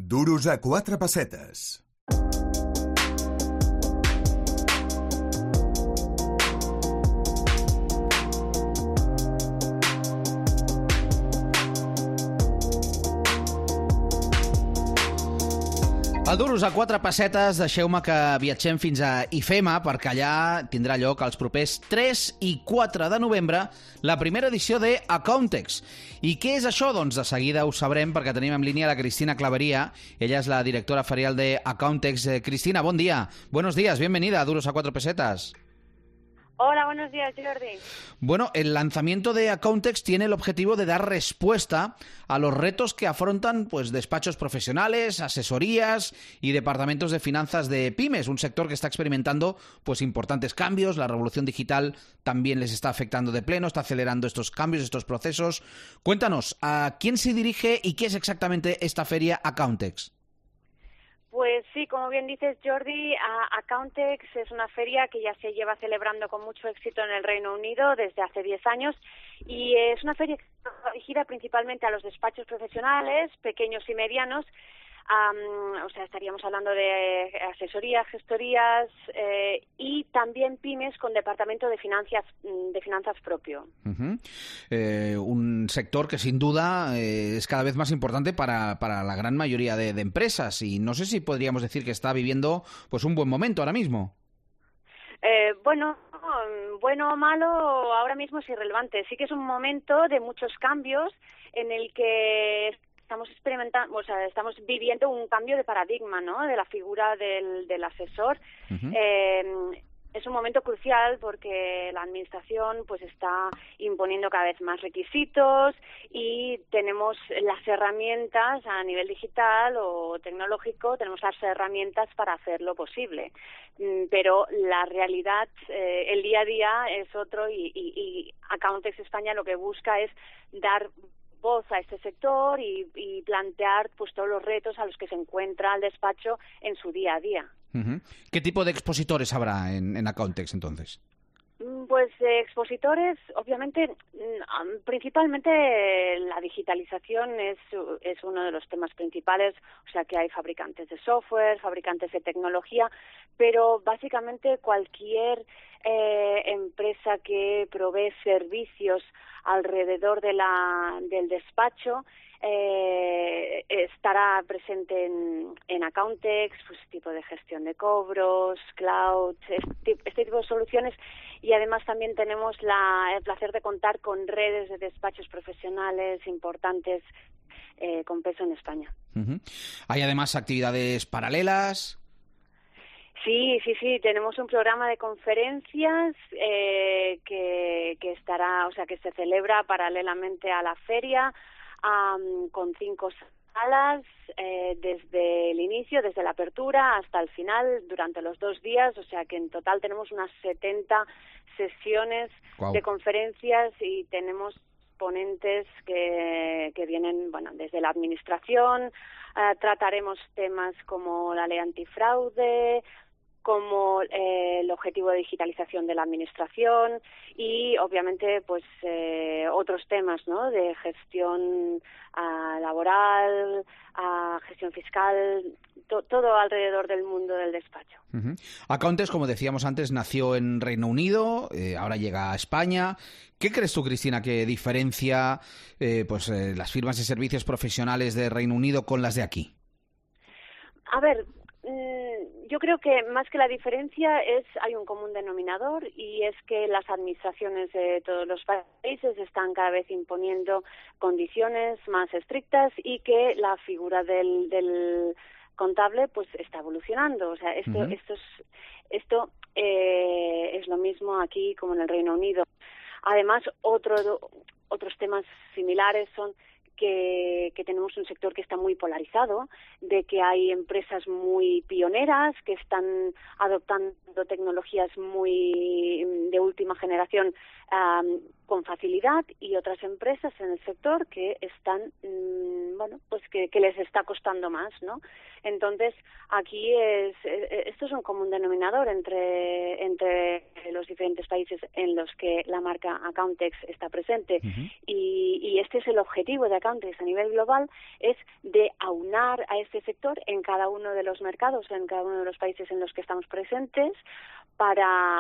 Duros a 4 pessetes. Al Duros a 4 pessetes, deixeu-me que viatgem fins a IFEMA, perquè allà tindrà lloc els propers 3 i 4 de novembre la primera edició de Accountex. I què és això? Doncs de seguida ho sabrem, perquè tenim en línia la Cristina Clavería. Ella és la directora ferial de Accountex. Cristina, bon dia. Buenos días, bienvenida a Duros a 4 pesetas. Hola, buenos días, Jordi. Bueno, el lanzamiento de Accountex tiene el objetivo de dar respuesta a los retos que afrontan pues despachos profesionales, asesorías y departamentos de finanzas de pymes, un sector que está experimentando pues importantes cambios. La revolución digital también les está afectando de pleno, está acelerando estos cambios, estos procesos. Cuéntanos, ¿a quién se dirige y qué es exactamente esta feria Accountex? Pues sí, como bien dices, Jordi, Accountex es una feria que ya se lleva celebrando con mucho éxito en el Reino Unido desde hace 10 años y es una feria que está dirigida principalmente a los despachos profesionales, pequeños y medianos. O sea, estaríamos hablando de asesorías, gestorías y también pymes con departamento de finanzas propio. Un sector que sin duda es cada vez más importante para la gran mayoría de empresas, y no sé si podríamos decir que está viviendo pues un buen momento ahora mismo. Bueno o malo, ahora mismo es irrelevante. Sí que es un momento de muchos cambios en el que estamos experimentando, o sea, estamos viviendo un cambio de paradigma, ¿no? De la figura del asesor. Es un momento crucial porque la administración pues está imponiendo cada vez más requisitos y tenemos las herramientas a nivel digital o tecnológico, tenemos las herramientas para hacerlo posible. Pero la realidad, el día a día es otro y Accountex España lo que busca es dar voz a este sector y plantear pues todos los retos a los que se encuentra el despacho en su día a día. ¿Qué tipo de expositores habrá en Accountex entonces? Pues expositores, obviamente, principalmente la digitalización es uno de los temas principales, o sea que hay fabricantes de software, fabricantes de tecnología, pero básicamente cualquier empresa que provee servicios alrededor del despacho estará presente en Accountex, pues tipo de gestión de cobros, cloud, este tipo de soluciones, y además también tenemos el placer de contar con redes de despachos profesionales importantes con peso en España. ¿Hay además actividades paralelas? Sí, tenemos un programa de conferencias que estará, o sea, que se celebra paralelamente a la feria, con 5 salas desde el inicio, desde la apertura hasta el final, durante los 2 días, o sea que en total tenemos unas 70 sesiones de conferencias y tenemos ponentes que vienen, bueno, desde la administración. Trataremos temas como la ley antifraude, como el objetivo de digitalización de la administración y obviamente pues otros temas, ¿no? De gestión laboral, gestión fiscal, todo alrededor del mundo del despacho. Accountex, como decíamos antes, nació en Reino Unido, ahora llega a España. ¿Qué crees tú, Cristina, que diferencia las firmas de servicios profesionales de Reino Unido con las de aquí? A ver, yo creo que más que la diferencia hay un común denominador y es que las administraciones de todos los países están cada vez imponiendo condiciones más estrictas y que la figura del contable pues está evolucionando. O sea, esto es lo mismo aquí como en el Reino Unido. Además, otros temas similares son que tenemos un sector que está muy polarizado, de que hay empresas muy pioneras que están adoptando tecnologías muy de última generación con facilidad y otras empresas en el sector que están, pues que les está costando más, ¿no? Entonces, aquí esto es un común denominador entre los diferentes países en los que la marca Accountex está presente. Uh-huh. Y este es el objetivo de Accountex a nivel global, es de aunar a este sector en cada uno de los mercados, en cada uno de los países en los que estamos presentes, para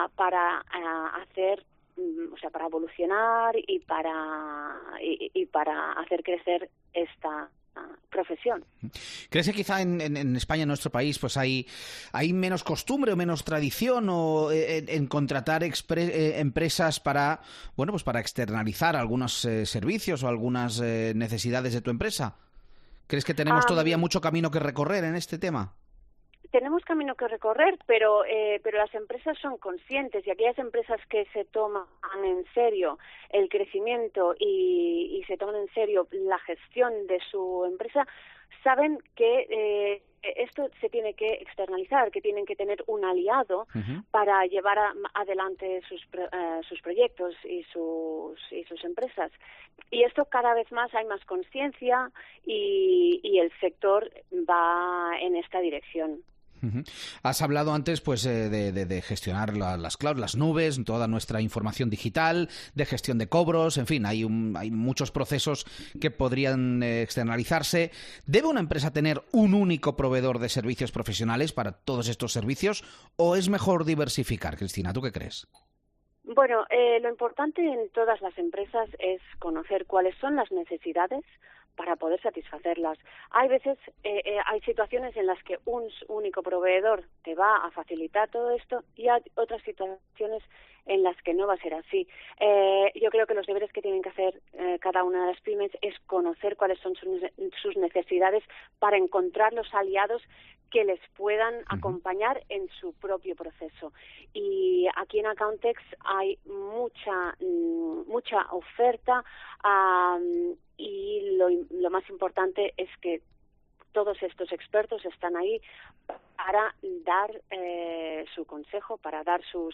hacer, para evolucionar y para hacer crecer esta profesión. ¿Crees que quizá en España, en nuestro país, pues hay menos costumbre o menos tradición en contratar empresas para externalizar algunos servicios o algunas necesidades de tu empresa? ¿Crees que tenemos todavía mucho camino que recorrer en este tema? Tenemos camino que recorrer, pero las empresas son conscientes, y aquellas empresas que se toman en serio el crecimiento y se toman en serio la gestión de su empresa, saben que esto se tiene que externalizar, que tienen que tener un aliado uh-huh. para llevar adelante sus proyectos y sus empresas. Y esto cada vez más hay más conciencia y el sector va en esta dirección. Uh-huh. Has hablado antes pues de gestionar las clouds, las nubes, toda nuestra información digital, de gestión de cobros, en fin, hay muchos procesos que podrían externalizarse. ¿Debe una empresa tener un único proveedor de servicios profesionales para todos estos servicios o es mejor diversificar? Cristina, ¿tú qué crees? Bueno, lo importante en todas las empresas es conocer cuáles son las necesidades para poder satisfacerlas. Hay veces, hay situaciones en las que un único proveedor te va a facilitar todo esto y hay otras situaciones en las que no va a ser así. Yo creo que los deberes que tienen que hacer cada una de las pymes es conocer cuáles son sus necesidades para encontrar los aliados que les puedan acompañar en su propio proceso. Y aquí en Accountex hay mucha oferta y lo más importante es que todos estos expertos están ahí para dar su consejo, para dar sus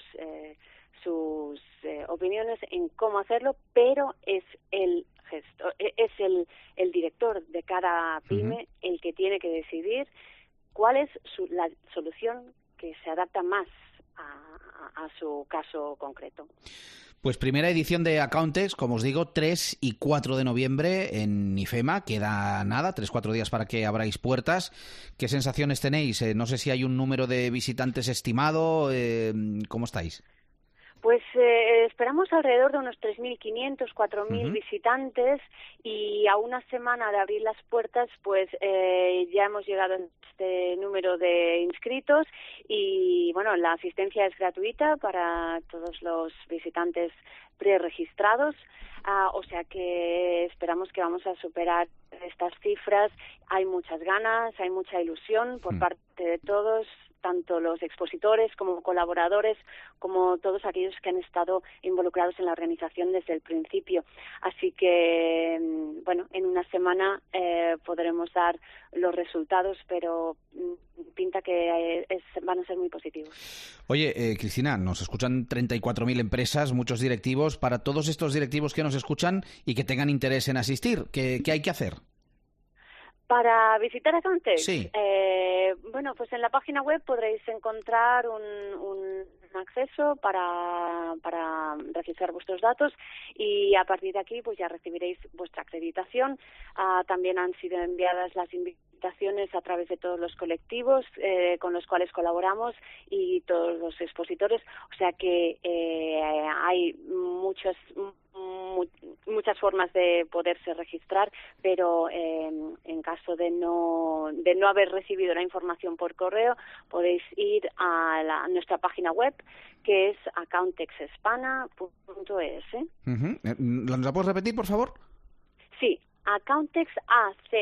opiniones en cómo hacerlo, pero es el gestor, es el director de cada pyme el que tiene que decidir cuál es la solución que se adapta más a su caso concreto. Pues primera edición de Accountex, como os digo, 3 y 4 de noviembre en IFEMA. Queda nada, 3-4 días para que abráis puertas. ¿Qué sensaciones tenéis? No sé si hay un número de visitantes estimado. ¿Cómo estáis? Pues esperamos alrededor de unos 3.500, 4.000 visitantes, y a una semana de abrir las puertas pues ya hemos llegado a este número de inscritos y bueno, la asistencia es gratuita para todos los visitantes preregistrados, o sea que esperamos que vamos a superar estas cifras. Hay muchas ganas, hay mucha ilusión por parte de todos, tanto los expositores como colaboradores, como todos aquellos que han estado involucrados en la organización desde el principio. Así que, bueno, en una semana podremos dar los resultados, pero pinta que van a ser muy positivos. Oye, Cristina, nos escuchan 34.000 empresas, muchos directivos. Para todos estos directivos que nos escuchan y que tengan interés en asistir, ¿qué hay que hacer? Para visitar Accountex, sí. Bueno, pues en la página web podréis encontrar un acceso para registrar vuestros datos y a partir de aquí pues ya recibiréis vuestra acreditación. También han sido enviadas las invitaciones a través de todos los colectivos con los cuales colaboramos y todos los expositores, o sea que hay muchas formas de poderse registrar, pero en caso de no haber recibido la información por correo, podéis ir a nuestra página web, que es accountexespana.es. ¿Nos la puedes repetir, por favor? Sí, Accountex,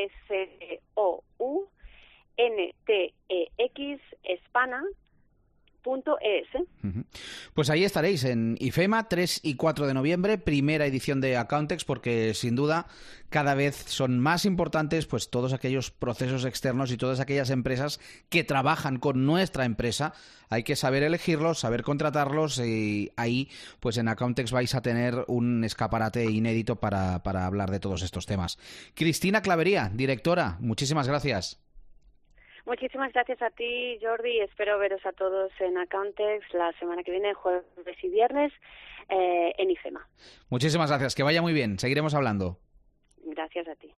ACCOUNTEX, Espana, Pues ahí estaréis en IFEMA, 3 y 4 de noviembre, primera edición de Accountex, porque sin duda cada vez son más importantes pues todos aquellos procesos externos y todas aquellas empresas que trabajan con nuestra empresa. Hay que saber elegirlos, saber contratarlos, y ahí pues en Accountex vais a tener un escaparate inédito para hablar de todos estos temas. Cristina Clavería, directora, muchísimas gracias. Muchísimas gracias a ti, Jordi. Espero veros a todos en Accountex la semana que viene, jueves y viernes, en IFEMA. Muchísimas gracias. Que vaya muy bien. Seguiremos hablando. Gracias a ti.